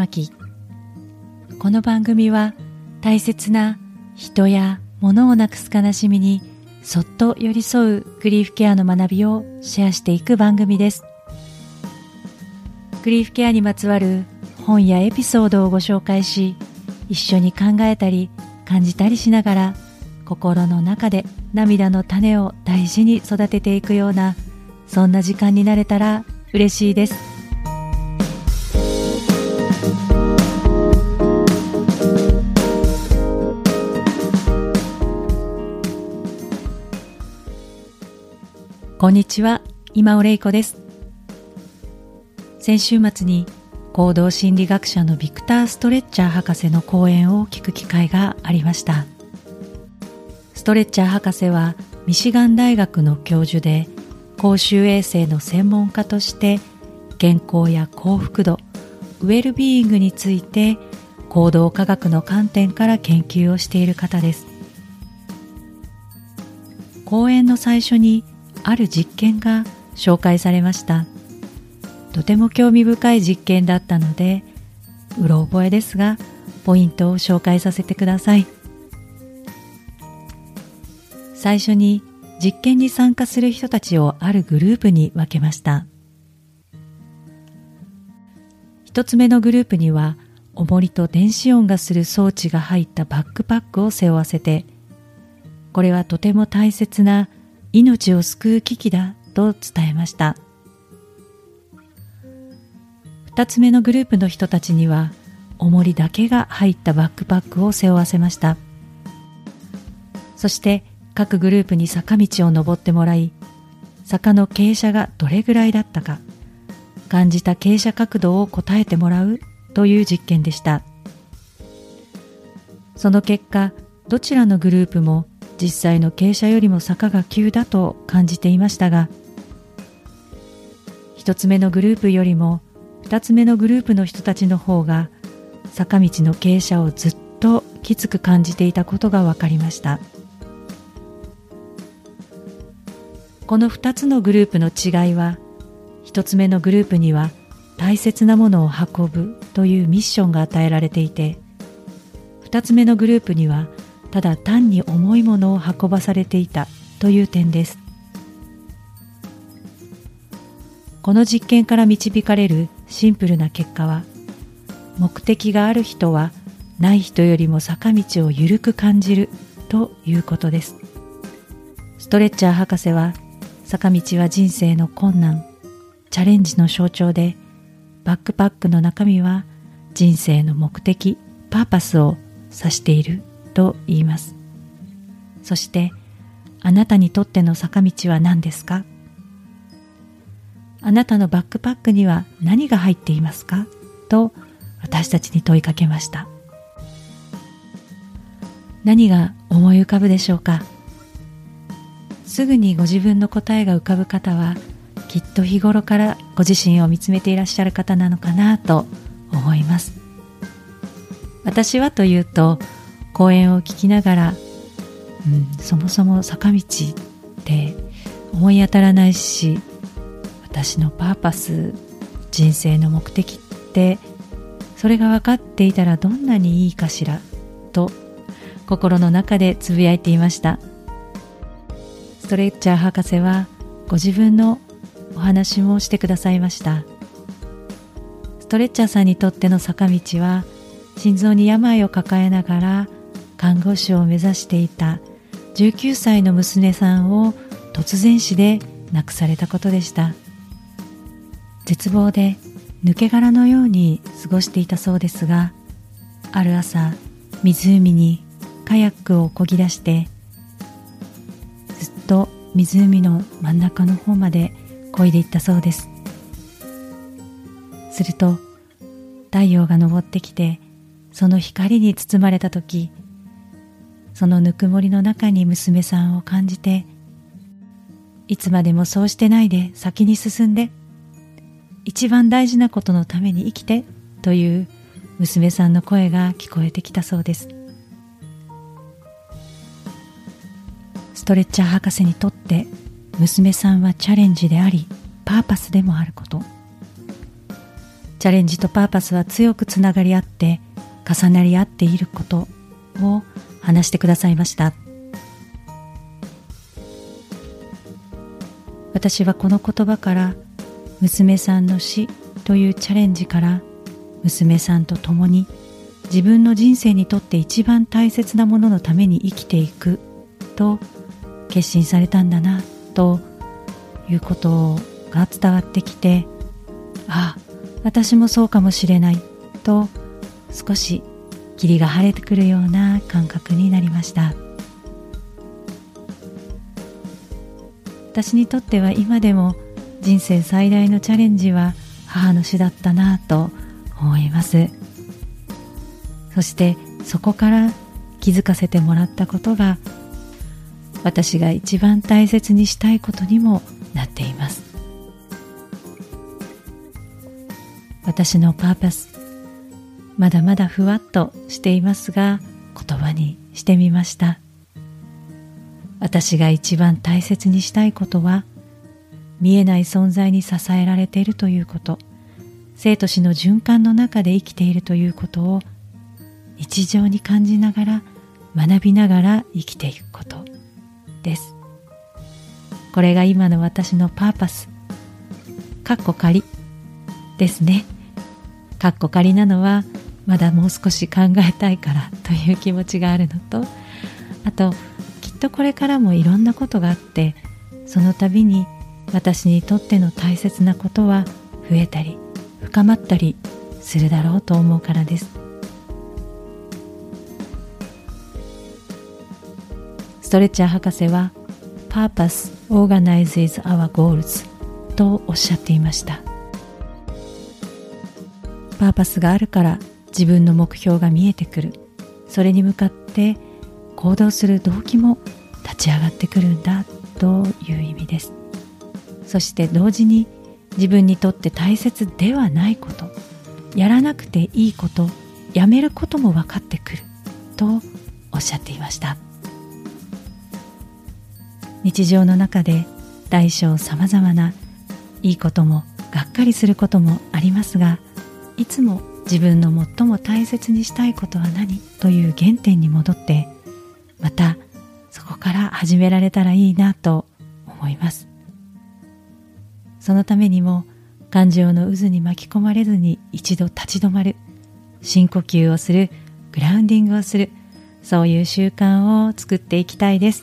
巻。この番組は大切な人や物をなくす悲しみにそっと寄り添うグリーフケアの学びをシェアしていく番組です。グリーフケアにまつわる本やエピソードをご紹介し、一緒に考えたり感じたりしながら、心の中で涙の種を大事に育てていくような、そんな時間になれたら嬉しいです。こんにちは、今尾玲子です。先週末に行動心理学者のビクター・ストレッチャー博士の講演を聞く機会がありました。ストレッチャー博士はミシガン大学の教授で、公衆衛生の専門家として健康や幸福度、ウェルビーイングについて行動科学の観点から研究をしている方です。講演の最初にある実験が紹介されました。とても興味深い実験だったので、うろ覚えですがポイントを紹介させてください。最初に実験に参加する人たちをあるグループに分けました。一つ目のグループには、重りと電子音がする装置が入ったバックパックを背負わせて、これはとても大切な命を救う機器だと伝えました。二つ目のグループの人たちには、重りだけが入ったバックパックを背負わせました。そして各グループに坂道を登ってもらい、坂の傾斜がどれぐらいだったか、感じた傾斜角度を答えてもらうという実験でした。その結果、どちらのグループも実際の傾斜よりも坂が急だと感じていましたが、一つ目のグループよりも二つ目のグループの人たちの方が坂道の傾斜をずっときつく感じていたことが分かりました。この二つのグループの違いは、一つ目のグループには大切なものを運ぶというミッションが与えられていて、二つ目のグループにはただ単に重いものを運ばされていたという点です。この実験から導かれるシンプルな結果は、目的がある人はない人よりも坂道を緩く感じるということです。ストレッチャー博士は、坂道は人生の困難、チャレンジの象徴で、バックパックの中身は人生の目的、パーパスを指していると言います。そして、あなたにとっての坂道は何ですか？あなたのバックパックには何が入っていますか？と私たちに問いかけました。何が思い浮かぶでしょうか？すぐにご自分の答えが浮かぶ方は、きっと日頃からご自身を見つめていらっしゃる方なのかなと思います。私はというと、講演を聞きながら、そもそも坂道って思い当たらないし、私のパーパス、人生の目的ってそれが分かっていたらどんなにいいかしらと心の中でつぶやいていました。ストレッチャー博士はご自分のお話もしてくださいました。ストレッチャーさんにとっての坂道は、心臓に病を抱えながら看護師を目指していた19歳の娘さんを突然死で亡くされたことでした。絶望で抜け殻のように過ごしていたそうですが、ある朝、湖にカヤックを漕ぎ出して、ずっと湖の真ん中の方まで漕いでいったそうです。すると、太陽が昇ってきて、その光に包まれたとき、そのぬくもりの中に娘さんを感じて、いつまでもそうしてないで先に進んで、一番大事なことのために生きてという娘さんの声が聞こえてきたそうです。ストレッチャー博士にとって娘さんはチャレンジでありパーパスでもあること、 チャレンジとパーパスは強くつながり合って重なり合っていることを話してくださいました。私はこの言葉から娘さんの死というチャレンジから娘さんと共に自分の人生にとって一番大切なもののために生きていくと決心されたんだなということが伝わってきて、ああ私もそうかもしれないと少し霧が晴れてくるような感覚になりました。私にとっては今でも人生最大のチャレンジは母の死だったなと思います。そしてそこから気づかせてもらったことが私が一番大切にしたいことにもなっています。私のパーパス、まだまだふわっとしていますが言葉にしてみました。私が一番大切にしたいことは見えない存在に支えられているということ、生と死の循環の中で生きているということを日常に感じながら学びながら生きていくことです。これが今の私のパーパス、かっこ仮ですね。かっこ仮なのはまだもう少し考えたいからという気持ちがあるのと、あときっとこれからもいろんなことがあって、その度に私にとっての大切なことは増えたり深まったりするだろうと思うからです。ストレッチャー博士は Purpose organizes our goals とおっしゃっていました。パーパスがあるから自分の目標が見えてくる、それに向かって行動する動機も立ち上がってくるんだという意味です。そして同時に自分にとって大切ではないこと、やらなくていいこと、やめることも分かってくるとおっしゃっていました。日常の中で大小さまざまないいこともがっかりすることもありますが、いつも自分の最も大切にしたいことは何という原点に戻って、またそこから始められたらいいなと思います。そのためにも感情の渦に巻き込まれずに一度立ち止まる、深呼吸をする、グラウンディングをする、そういう習慣を作っていきたいです。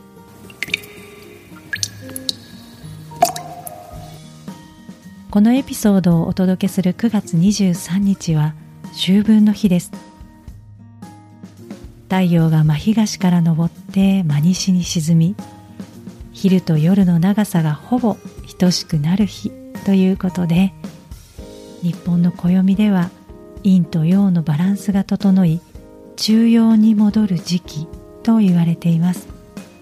このエピソードをお届けする9月23日は秋分の日です。太陽が真東から昇って真西に沈み、昼と夜の長さがほぼ等しくなる日ということで、日本の暦では陰と陽のバランスが整い、中陽に戻る時期と言われています。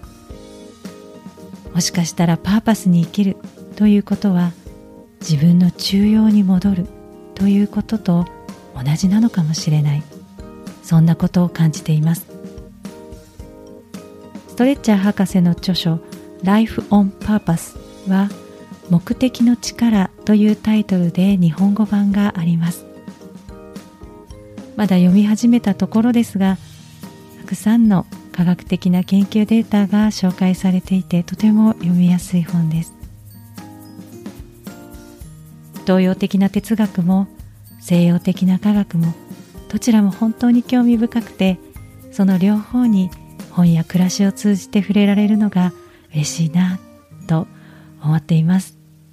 もしかしたらパーパスに生きるということは、自分の中陽に戻るということと同じなのかもしれない、そんなことを感じています。ストレッチャー博士の著書 Life on Purpose は目的の力というタイトルで日本語版があります。まだ読み始めたところですが、たくさんの科学的な研究データが紹介されていて、とても読みやすい本です。東洋的な哲学も西洋的な科学もどちらも本当に興味深くて、その両方に本や暮らしを通じて触れられるのが嬉しいなと思っています。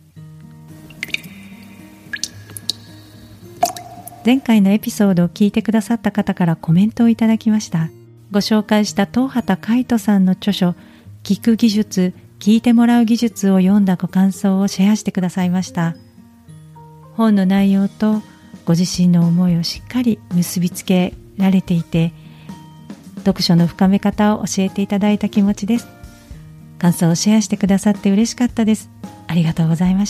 前回のエピソードを聞いてくださった方からコメントをいただきました。ご紹介した東畑海人さんの著書聞く技術、聞いてもらう技術を読んだご感想をシェアしてくださいました。本の内容とご自身の思いをしっかり結びつけられていて、読書の深め方を教えていただいた気持ちです。感想をシェアしてくださって嬉しかったです。ありがとうございました。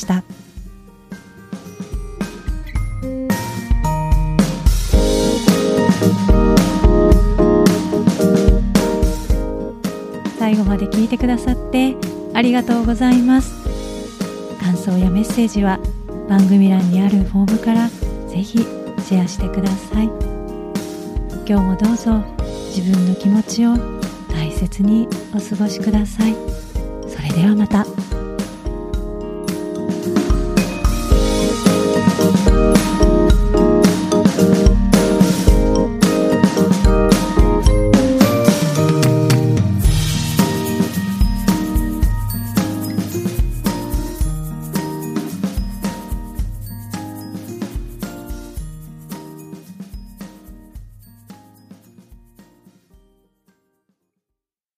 最後まで聞いてくださってありがとうございます。感想やメッセージは番組欄にあるフォームからぜひシェアしてください。今日もどうぞ自分の気持ちを大切にお過ごしください。それではまた。